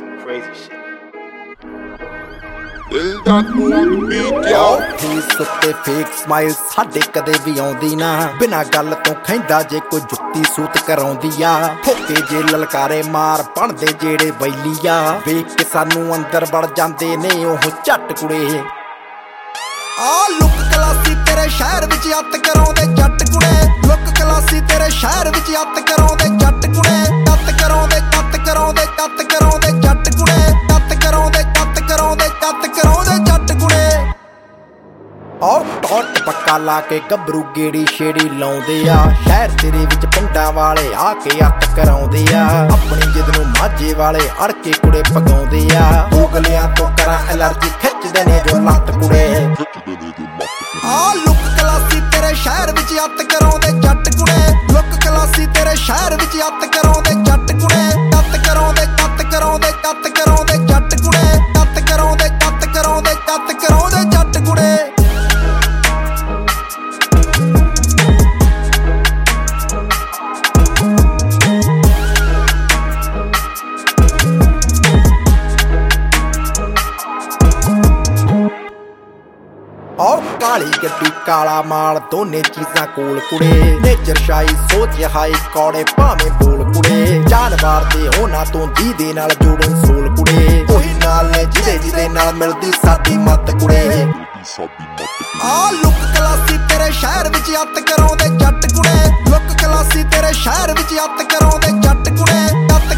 Crazy shit. Face ਉੱਤੇ fake smile ਸਾਡੇ ਕਦੇ ਵੀ ਆਉਂਦੀ ਨਾ, ਬਿਨਾਂ ਗੱਲ ਤੋਂ ਖੈਂਦਾ ਜੇ ਕੋਈ ਜੁੱਤੀ ਸੂਤ ਕਰਾਉਂਦੀ ਆ। ਠੋਕੇ ਜੇ ਲਲਕਾਰੇ ਮਾਰ ਬਣਦੇ ਜਿਹੜੇ ਬੈਲੀ ਆ, ਵੇਖ ਕੇ ਸਾਨੂੰ ਅੰਦਰ ਵੜ ਜਾਂਦੇ ਨੇ ਉਹ ਝੱਟ ਕੁੜੇ। ਆ ਲੁੱਕ ਕਲਾਸੀ ਤੇਰੇ ਸ਼ਹਿਰ ਵਿੱਚ ਅੱਤ ਕਰਾਉਂਦੇ ਜੱਟ ਕੁੜੇ, ਲੁੱਕ ਕਲਾਸੀ ਤੇਰੇ ਸ਼ਹਿਰ ਵਿੱਚ ਅੱਤ ਕਰਾਉਂਦੇ ਜੱਟ ਕੁੜੇ, ਅੱਤ ਕਰਾਉਂਦੇ ਅੱਤ ਕਰਾਉਂਦੇ ਅੱਤ ਕਰਾਉਂਦੇ ਜੱਟ ਕੁੜੇ, ਅੱਤ ਕਰਾਉਂਦੇ ਅੱਤ ਕਰਾਉਂਦੇ ਅੱਤ ਕਰਾਉਂਦੇ ਜੱਟ ਕੁੜੇ। ਔਰ ਟੌਟ ਪੱਕਾ ਲਾ ਕੇ ਗੱਭਰੂ ਗੇੜੀ ਛੇੜੀ ਲਾਉਂਦੇ ਆ, ਸ਼ਹਿਰ ਤੇਰੇ ਵਿੱਚ ਪਿੰਡਾਂ ਵਾਲੇ ਆ ਕੇ ਅੱਤ ਕਰਾਉਂਦੇ ਆ। ਆਪਣੀ ਜਿੱਦ ਨੂੰ ਮਾਝੇ ਵਾਲੇ ਅੜ ਕੇ ਕੁੜੇ ਪਕਾਉਂਦੇ ਆ, ਉਗਲਿਆਂ ਤੋਂ ਕਰਾਂ ਐਲਰਜੀ ਖਿੱਚਦੇ ਨੇ ਜੋ ਲੱਤ ਕੁੜੇ। ਆ ਲੁੱਕ ਕਲਾਸੀ ਤੇਰੇ ਸ਼ਹਿਰ ਵਿੱਚ ਅੱਤ ਕਰਾਉਂਦੇ ਜੱਟ ਕੁੜੇ, ਲੁੱਕ ਕਲਾਸੀ ਤੇਰੇ ਸ਼ਹਿਰ ਵਿੱਚ ਅੱਤ ਕਰਾਉਂਦੇ ਜੱਟ ਕੁੜੇ, ਅੱਤ ਕਰਾਉਂਦੇ ਅੱਤ ਕਰਾਉਂਦੇ ਅੱਤ ਕਰਾਉਂਦੇ ਜੱਟ ਕੁੜੇ, ਅੱਤ ਕਰਾਉਂਦੇ ਅੱਤ ਕਰਾਉਂਦੇ ਅੱਤ ਕਰਾਉਂਦੇ ਜੱਟ ਕੁੜੇ। ਔਰ ਕਾਲੀ ਗੱਡੀ ਕਾਲਾ ਮਾਲ ਦੋਨੇ ਚੀਜ਼ਾਂ ਕੋਲ ਕੁੜੇ, ਨੇਚਰ ਸ਼ਾਈ ਸੋਚ ਹਾਈ ਕੌੜੇ ਭਾਵੇਂ ਬੋਲ ਕੁੜੇ। ਜਾਨਵਰ ਦੇ ਹੋਣਾ ਤੋਂ ਜਿਹਦੇ ਨਾਲ ਜੋੜਨ ਸੋਲ ਕੁੜੇ, ਉਹੀ ਨਾਲ ਨੇ ਜਿਹਦੇ ਨਾਲ ਮਿਲਦੀ ਸਾਡੀ ਮੱਤ ਕੁੜੇ। ਆ ਲੁੱਕ ਕਲਾਸੀ ਤੇਰੇ ਸ਼ਹਿਰ ਵਿੱਚ ਅੱਤ ਕਰਾਉਂਦੇ ਜੱਟ ਕੁੜੇ, ਲੁੱਕ ਕਲਾਸੀ ਤੇਰੇ ਸ਼ਹਿਰ ਵਿੱਚ ਅੱਤ ਕਰਾਉਂਦੇ ਜੱਟ ਕੁੜੇ, ਅੱਤ